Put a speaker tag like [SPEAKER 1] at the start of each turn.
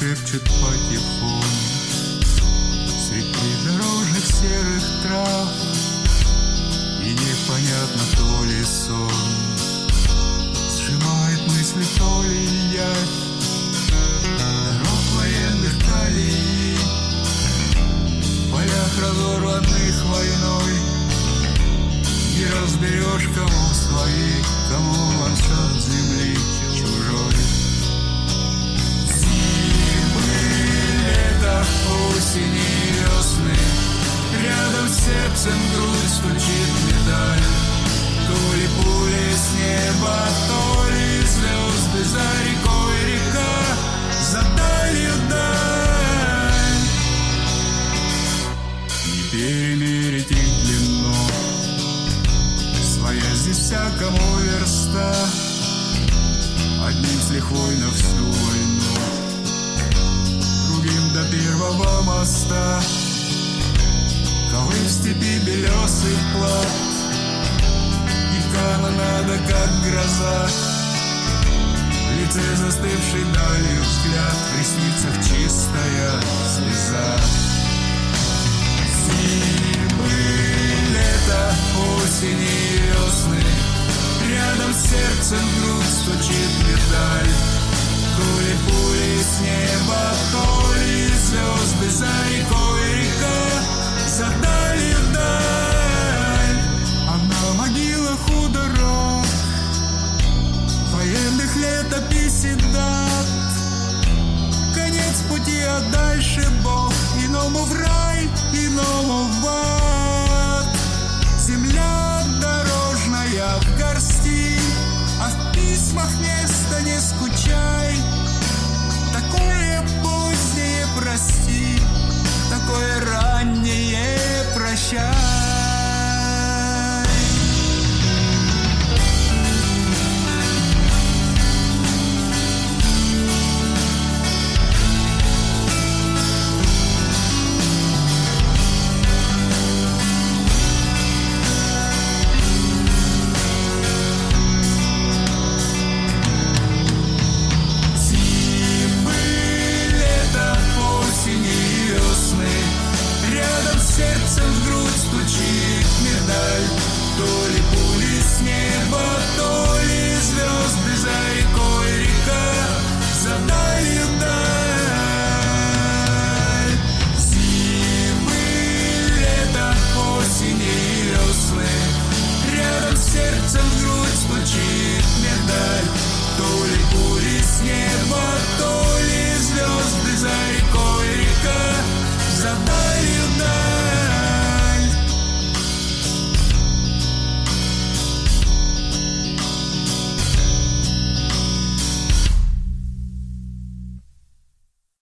[SPEAKER 1] шепчет патефон средь придорожных серых трав, и непонятно, то ли сон сжимает мысли, то ли явь. Дорог военных колеи, в полях разорванных войной, не разберешь, кому свои, кому ландшафт земли чужой. Зимы, лето, осени, весны, рядом с сердцем грудь стучит медаль. То ли пули с неба, то ли звезды, за рекой река, за далью даль. Не перемерить их длину, своя здесь всякому верста, одним с лихвой на всю войну, другим до первого моста. Ковы в степи белесый плат, и канонада, как гроза, в лице застывшей далью взгляд, в ресницах чистая слеза. Зимы, лето, осени и весны, рядом с сердцем грудь стучит медаль. То ли пули с неба, то ли звезды, за рекой река, за далью даль. А на могилах у дорог военных летописи дат конец пути, а дальше Бог. Иному в рай, иному в ад. Земля дорожная в горсти, а в письмах не